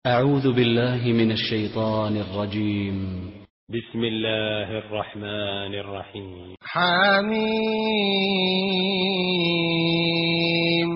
أعوذ بالله من الشيطان الرجيم. بسم الله الرحمن الرحيم. حميم.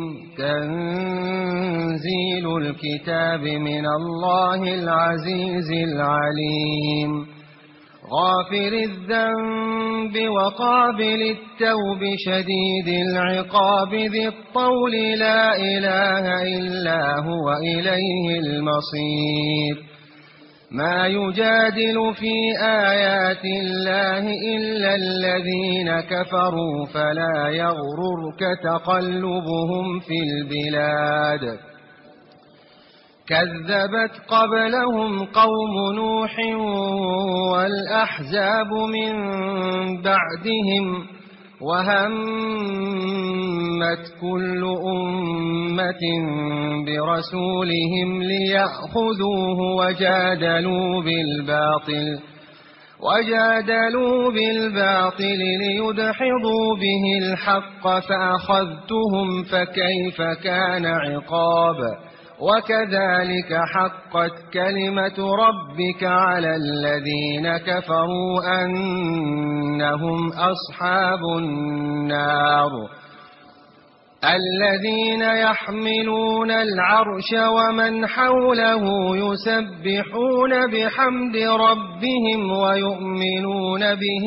تنزيل الكتاب من الله العزيز العليم. غافر الذنب وقابل التوب شديد العقاب ذي الطول لا إله إلا هو إليه المصير. ما يجادل في آيات الله إلا الذين كفروا فلا يغررك تقلبهم في البلاد. كذبت قبلهم قوم نوح والأحزاب من بعدهم وهمت كل أمة برسولهم ليأخذوه وجادلوا بالباطل ليدحضوا به الحق فأخذتهم فكيف كان عقاب. وكذلك حقت كلمة ربك على الذين كفروا أنهم أصحاب النار. الذين يحملون العرش ومن حوله يسبحون بحمد ربهم ويؤمنون به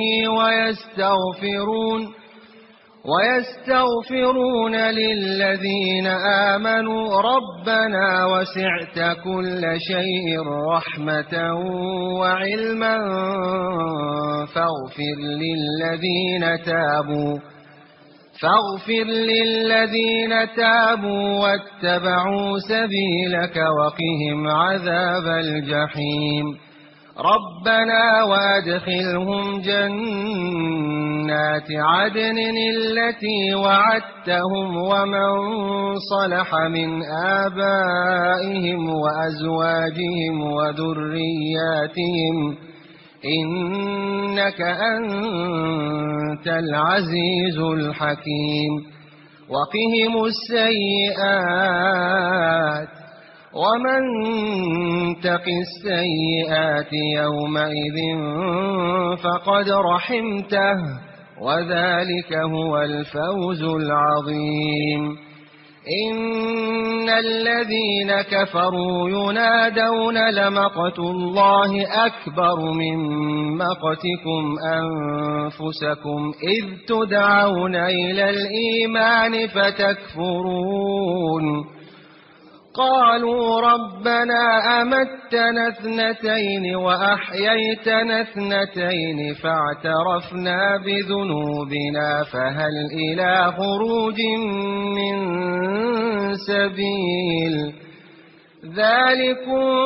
ويستغفرون للذين آمنوا ربنا وسعت كل شيء رحمة وعلما فاغفر للذين تابوا واتبعوا سبيلك وقهم عذاب الجحيم. ربنا وادخلهم جنات عدن التي وعدتهم ومن صلح من آبائهم وأزواجهم وذرياتهم إنك أنت العزيز الحكيم. وقهم السيئات ومن تق السيئات يومئذ فقد رحمته وذلك هو الفوز العظيم. إن الذين كفروا ينادون لمقت الله أكبر من مقتكم أنفسكم إذ تدعون إلى الإيمان فتكفرون. قالوا ربنا أمتنا اثنتين وأحييتنا اثنتين فاعترفنا بذنوبنا فهل إلى خروج من سبيل. ذلكم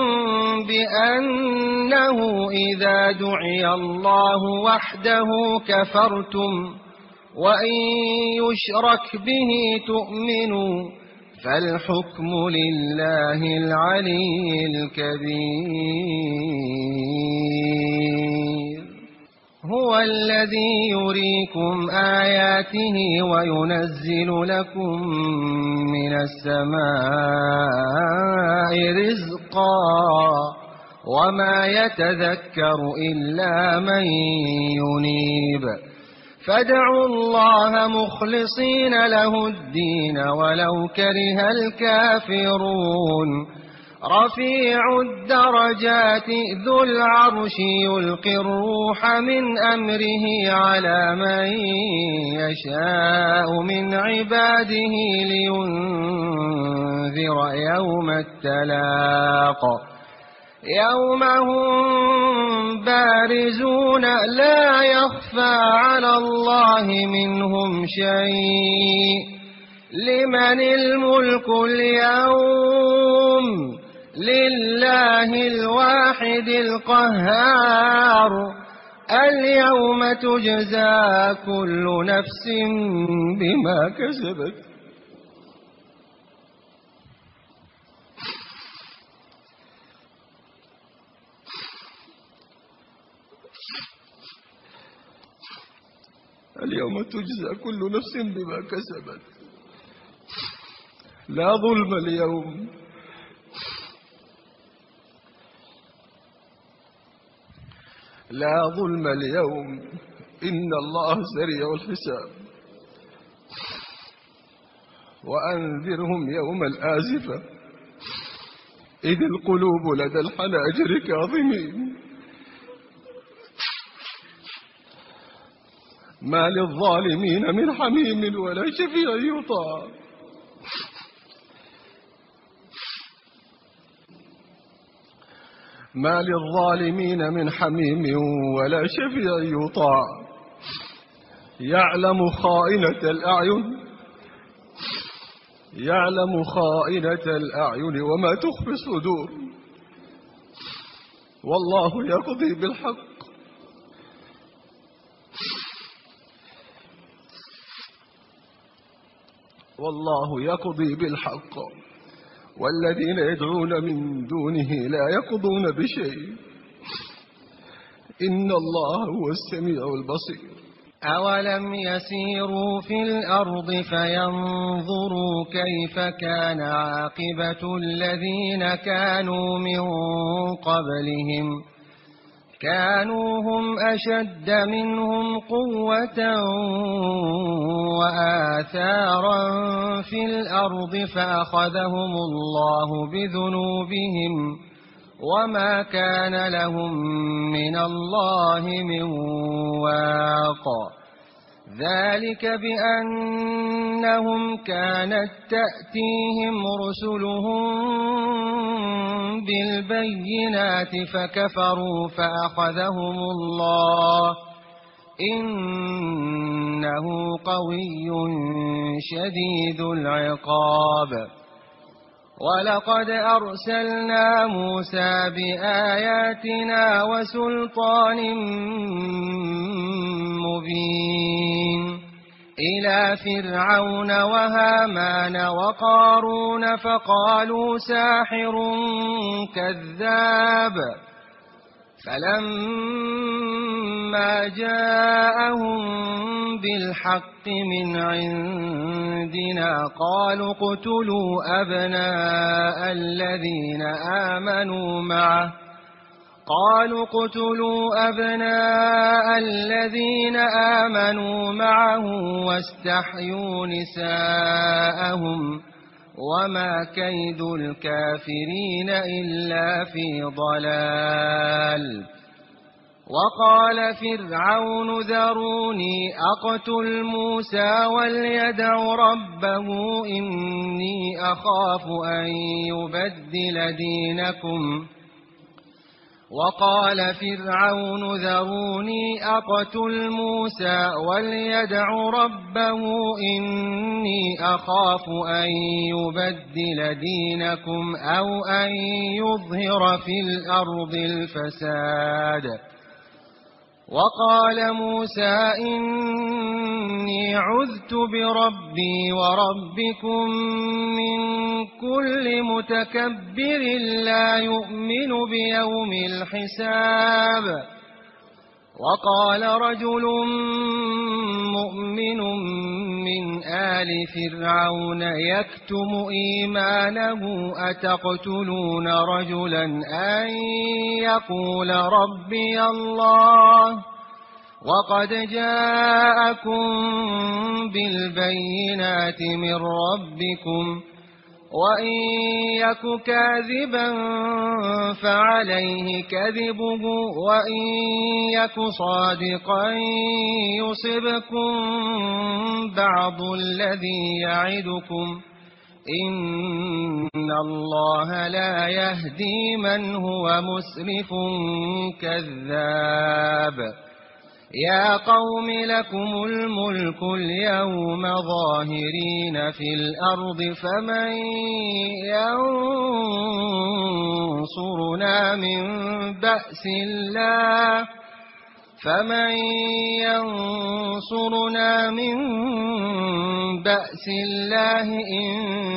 بأنه إذا دعي الله وحده كفرتم وإن يشرك به تؤمنوا فالحكم لله العلي الكبير. هو الذي يريكم آياته وينزل لكم من السماء رزقا وما يتذكر إلا من ينيب. فادعوا الله مخلصين له الدين ولو كره الكافرون. رفيع الدرجات ذو العرش يلقي الروح من أمره على من يشاء من عباده لينذر يوم التلاق. يوم هم بارزون لا يخفى على الله منهم شيء. لمن الملك اليوم؟ لله الواحد القهار. اليوم تجزى كل نفس بما كسبت. اليوم تجزى كل نفس بما كسبت لا ظلم اليوم لا ظلم اليوم إن الله سريع الحساب. وأنذرهم يوم الآزفة إذ القلوب لدى الحناجر كاظمين ما للظالمين من حميم ولا شفيع يطاع. ما للظالمين من حميم ولا شفيع يطاع. يعلم خائنة الأعين وما تخفي الصدور. والله يقضي بالحق والذين يدعون من دونه لا يقضون بشيء إن الله هو السميع البصير. أولم يسيروا في الأرض فينظروا كيف كان عاقبة الذين كانوا من قبلهم كانوا هم أشد منهم قوة وآثارا في الأرض فأخذهم الله بذنوبهم وما كان لهم من الله من واق. ذلك بأنهم كانت تأتيهم رسلهم بالبينات فكفروا فأخذهم الله إنه قوي شديد العقاب. ولقد أرسلنا موسى بآياتنا وسلطان مبين إلى فرعون وهامان وقارون فقالوا ساحر كذاب. فلما جاءهم بالحق من عندنا قالوا اقتلوا أبناء الذين آمنوا معه واستحيوا نساءهم وما كيد الكافرين إلا في ضلال. وقال فرعون ذروني أقتل موسى وليدع ربه إني أخاف أن يبدل دينكم. أو أن يظهر في الأرض الفساد. وقال موسى إني عذت بربي وربكم من كل متكبر لا يؤمن بيوم الحساب. وقال رجل مؤمن من آل فرعون يكتم إيمانه أتقتلون رجلا أن يقول ربي الله وقد جاءكم بالبينات من ربكم وإن يك كاذبا فعليه كذبه وإن يك صادقا يصبكم بعض الذي يعدكم إن الله لا يهدي من هو مسرف كذاب. يا قوم لكم الملك اليوم ظاهرين في الأرض فمن ينصرنا من بأس الله إن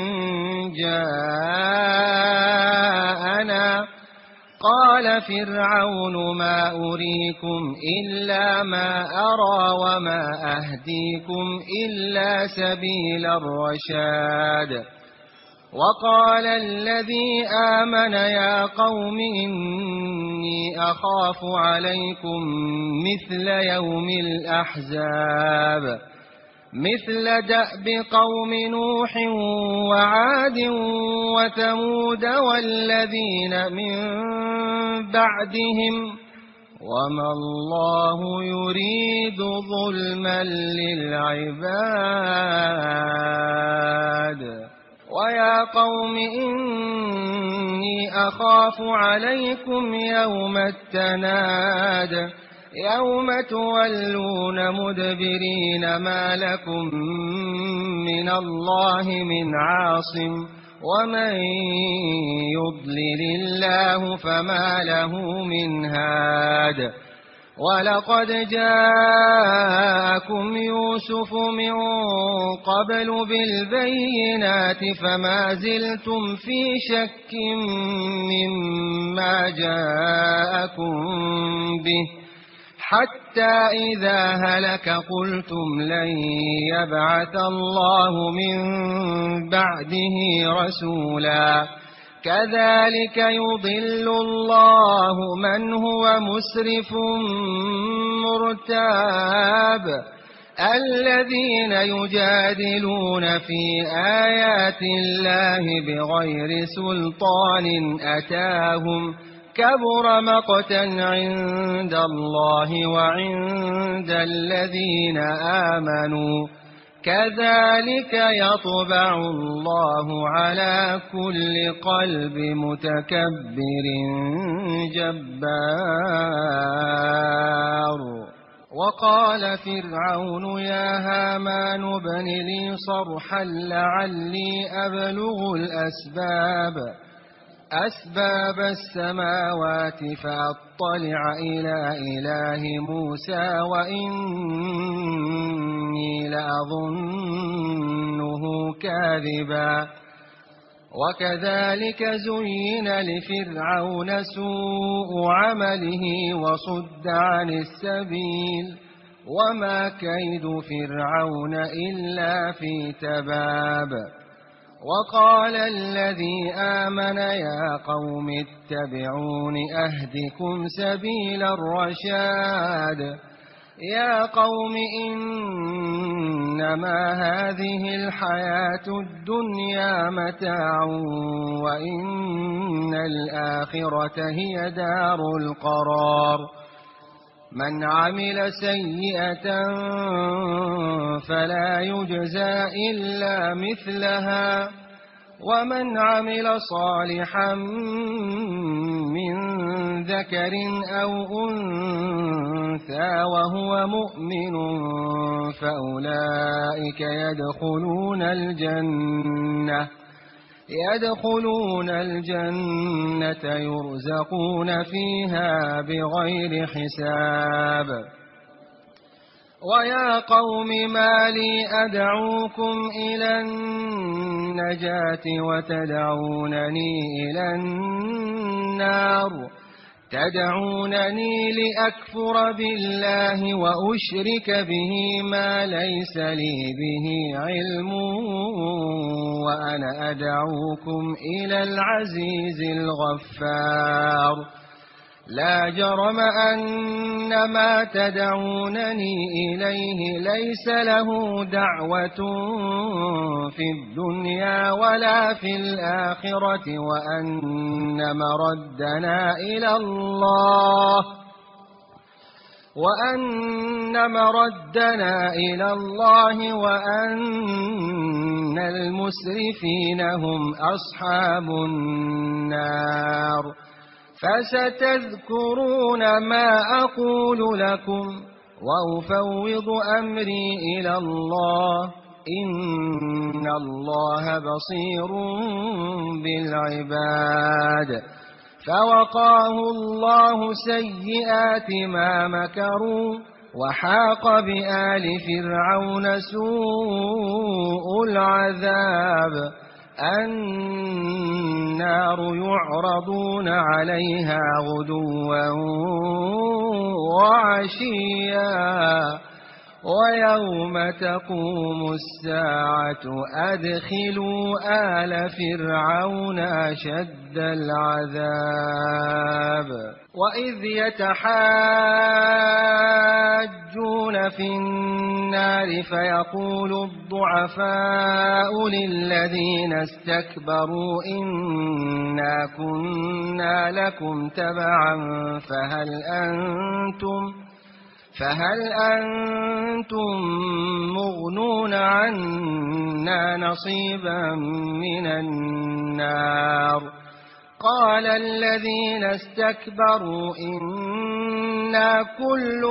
جاءنا. قال فرعون ما أريكم إلا ما أرى وما أهديكم إلا سبيل الرشاد. وقال الذي آمن يا قوم إني أخاف عليكم مثل يوم الأحزاب مثل دأب قوم نوح وعاد وثمود والذين من بعدهم وما الله يريد ظلما للعباد ويا قوم إني أخاف عليكم يوم التناد يوم تولون مدبرين ما لكم من الله من عاصم ومن يضلل الله فما له من هاد ولقد جاءكم يوسف من قبل بالبينات فما زلتم في شك مما جاءكم به حتى إذا هلك قلتم لن يبعث الله من بعده رسولا كذلك يضل الله من هو مسرف مرتاب الذين يجادلون في آيات الله بغير سلطان أتاهم كبر مقتا عند الله وعند الذين آمنوا كذلك يطبع الله على كل قلب متكبر جبار وقال فرعون يا هامان ابن لي صرحا لعلي أبلغ أسباب السماوات فأطلع إلى إله موسى وإني لأظنه كاذبا وكذلك زين لفرعون سوء عمله وصد عن السبيل وما كيد فرعون إلا في تباب وقال الذي آمن يا قوم اتبعون أهدكم سبيل الرشاد يا قوم إنما هذه الحياة الدنيا متاع وإن الآخرة هي دار القرار من عمل سيئة فلا يجزى إلا مثلها ومن عمل صالحا من ذكر أو أنثى وهو مؤمن فأولئك يدخلون الجنة يرزقون فيها بغير حساب ويا قوم ما لي أدعوكم إلى النجاة وتدعونني إلى النار تدعونني لأكفر بالله وأشرك به ما ليس لي به علم وأنا أدعوكم إلى العزيز الغفار لا جرم أن ما تدعونني إليه ليس له دعوة في الدنيا ولا في الآخرة وأن مردنا إلى الله وأن المسرفين هم أصحاب النار فستذكرون ما أقول لكم وأفوض أمري إلى الله إن الله بصير بالعباد فوقاه الله سيئات ما مكروا وحاق بآل فرعون سوء العذاب النار يعرضون عليها غدوا وعشيا ويوم تقوم الساعة أدخلوا آل فرعون أشد العذاب وإذ يتحاجون في النار فيقول الضعفاء للذين استكبروا إنا كنا لكم تبعا فهل أنتم مغنون عنا نصيبا من النار قال الذين استكبروا إنا كل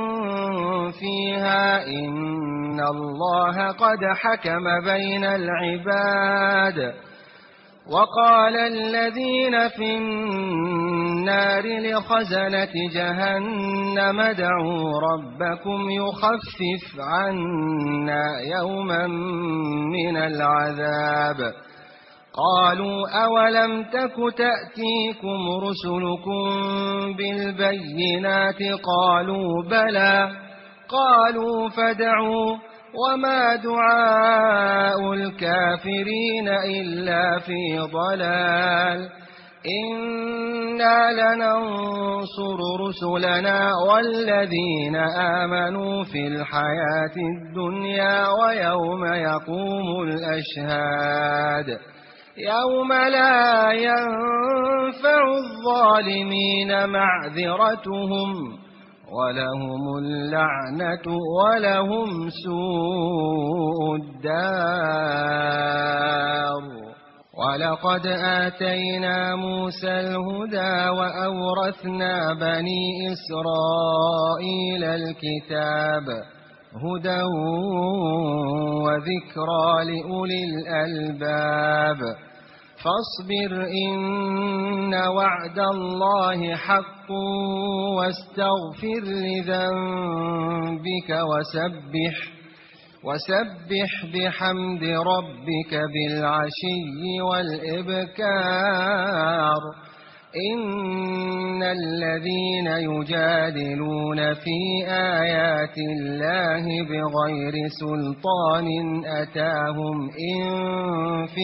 فيها إن الله قد حكم بين العباد وقال الذين في النار لخزنة جهنم ادعوا ربكم يخفف عنا يوما من العذاب قالوا أولم تك تأتيكم رسلكم بالبينات قالوا بلى قالوا فادعوا وما دعاء الكافرين إلا في ضلال إنا لننصر رسلنا والذين آمنوا في الحياة الدنيا ويوم يقوم الأشهاد يوم لا ينفع الظالمين معذرتهم ولهم اللعنة ولهم سوء الدار ولقد آتينا موسى الهدى وأورثنا بني إسرائيل الكتاب هدى وذكرى لأولي الألباب فاصبر إن وعد الله حق واستغفر لذنبك وسبح بحمد ربك بالعشي والإبكار إن الذين يجادلون في آيات الله بغير سلطان أتاهم إن في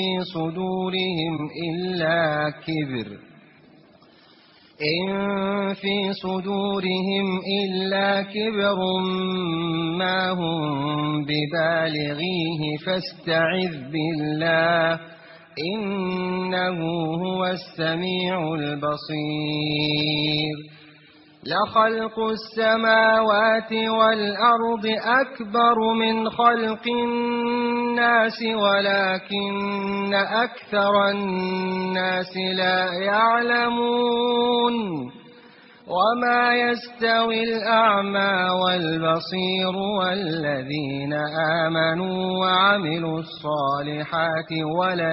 صدورهم إلا كبر ما هم ببالغيه فاستعذ بالله إنه هو السميع البصير لخلق السماوات والأرض أكبر من خلق الناس ولكن أكثر الناس لا يعلمون وما يستوي الأعمى والبصير والذين آمنوا وعملوا الصالحات ولا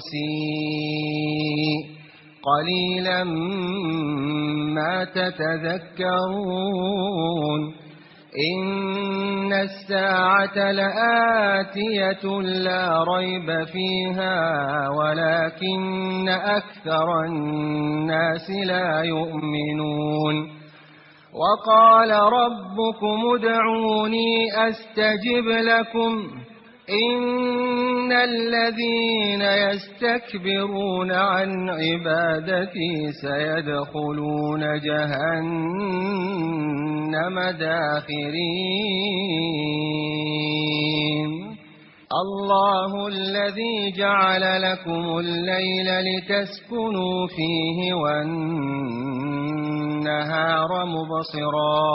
المسيء قليلا ما تتذكرون إن الساعة لآتية لا ريب فيها ولكن أكثر الناس لا يؤمنون وقال ربكم ادعوني أستجب لكم إن الذين يستكبرون عن عبادتي سيدخلون جهنم داخرين الله الذي جعل لكم الليل لتسكنوا فيه والنهار مبصرا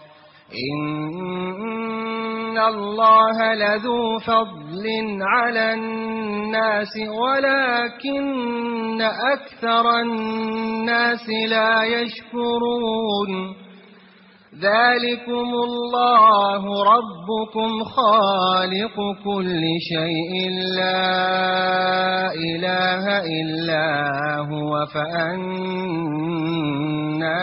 إن الله لذو فضل على الناس ولكن أكثر الناس لا يشكرون ذلكم الله ربكم خالق كل شيء لا إله إلا هو فأنى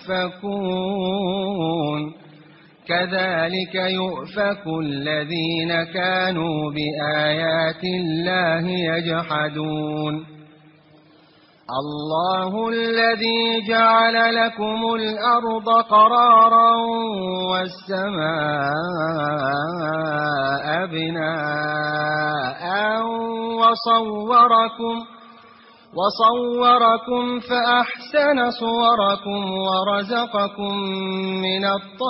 تؤفكون كذلك يؤفك الذين كانوا بآيات الله يجحدون الله الذي جعل لكم الأرض قرارا والسماء بناء وصوركم فأحسن صوركم ورزقكم من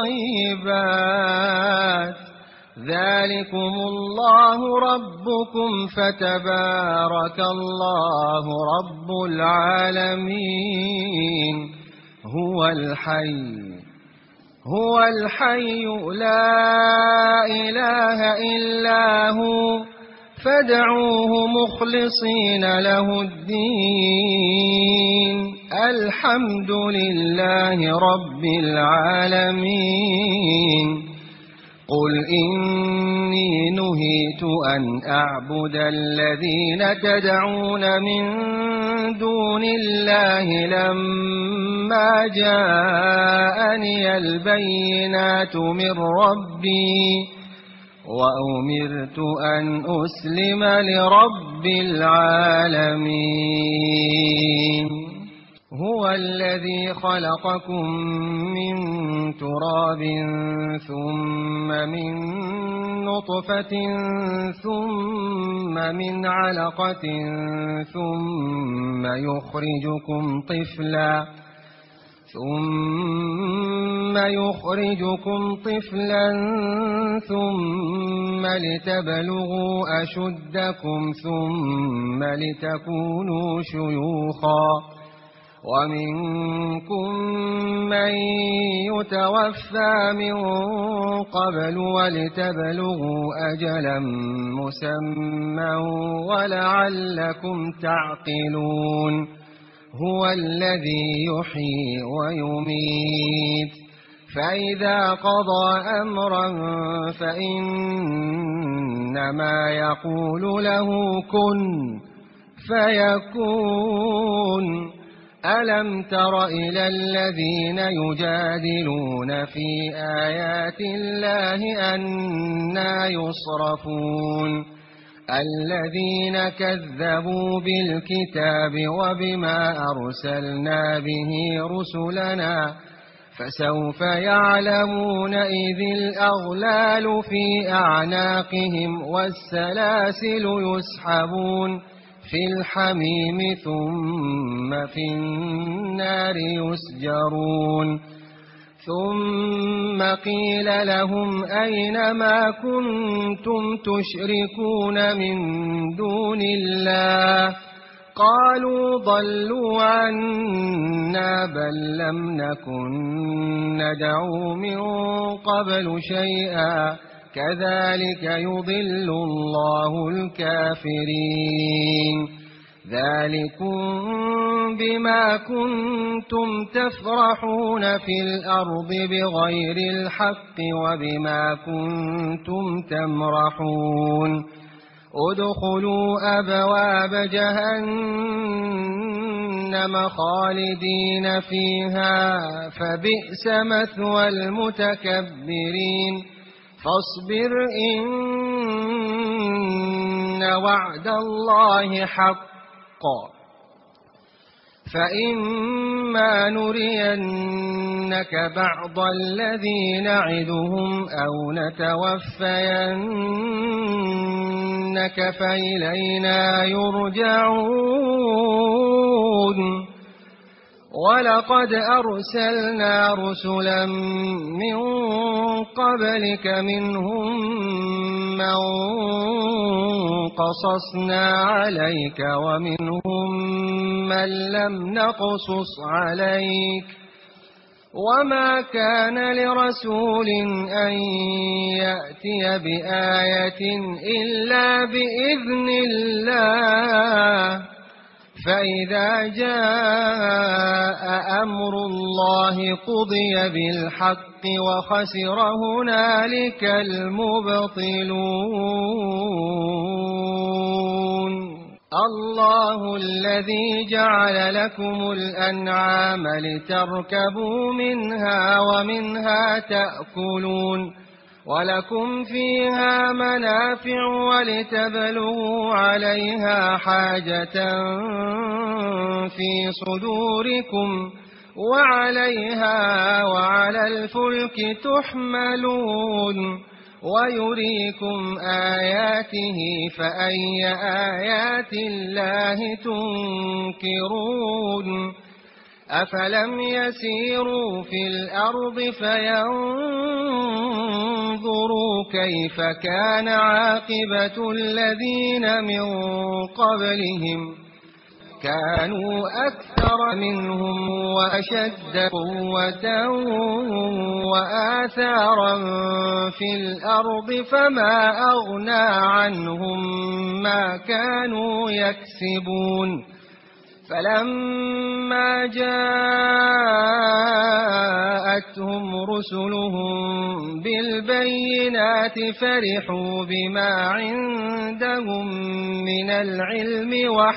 الطيبات ذلكم الله ربكم فتبارك الله رب العالمين هو الحي لا إله إلا هو فادعوه مخلصين له الدين الحمد لله رب العالمين قل إني نهيت أن أعبد الذين تدعون من دون الله لما جاءني البينات من ربي وأمرت أن أسلم لرب العالمين هو الذي خلقكم من تراب ثم من نطفة ثم من علقة ثم يخرجكم طفلا ثم لتبلغوا أشدكم ثم لتكونوا شيوخا ومنكم من يتوفى من قبل ولتبلغوا أجلا مسمى ولعلكم تعقلون هو الذي يحيي ويميت فإذا قضى أمرا فإنما يقول له كن فيكون ألم تر إلى الذين يجادلون في آيات الله أنى يصرفون الذين كذبوا بالكتاب وبما أرسلنا به رسلنا فسوف يعلمون إذ الأغلال في أعناقهم والسلاسل يسحبون في الحميم ثم في النار يسجرون ثم قيل لهم أين ما كنتم تشركون من دون الله قالوا ضلوا عنا بل لم نكن ندعو من قبل شيئا كذلك يضل الله الكافرين ذلكم بما كنتم تفرحون في الأرض بغير الحق وبما كنتم تمرحون ادخلوا أبواب جهنم خالدين فيها فبئس مثوى المتكبرين فاصبر إن وعد الله حق فإما نرينك بعض الذي نعدهم أو نتوفينك فإلينا يرجعون ولقد أرسلنا رسلا من قبلك منهم من قصصنا عليك ومنهم من لم نقصص عليك وما كان لرسول أن يأتي بآية إلا بإذن الله فإذا جاء أمر الله قضي بالحق وخسر هنالك المبطلون الله الذي جعل لكم الأنعام لتركبوا منها ومنها تأكلون ولكم فيها منافع ولتبلغوا عليها حاجة في صدوركم وعليها وعلى الفلك تحملون ويريكم آياته فأي آيات الله تنكرون أفلم يسيروا في الأرض فينظروا كيف كان عاقبة الذين من قبلهم كانوا أكثر منهم وأشد قوة وآثارا في الأرض فما أغنى عنهم ما كانوا يكسبون فلما جاءتهم رسلهم بالبينات فرحوا بما عندهم من العلم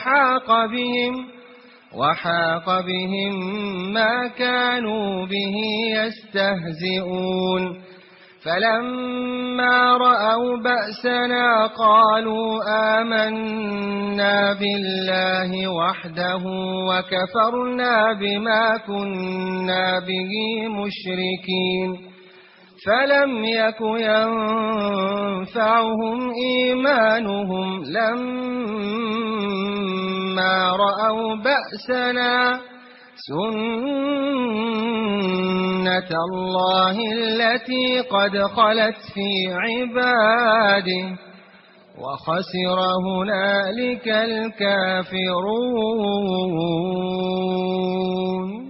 وحاق بهم ما كانوا به يستهزئون فلما رأوا بأسنا قالوا آمنا بالله وحده وكفرنا بما كنا به مشركين فلم يك ينفعهم إيمانهم لما رأوا بأسنا سنة الله التي قد خلت في عباده وخسر هنالك الكافرون.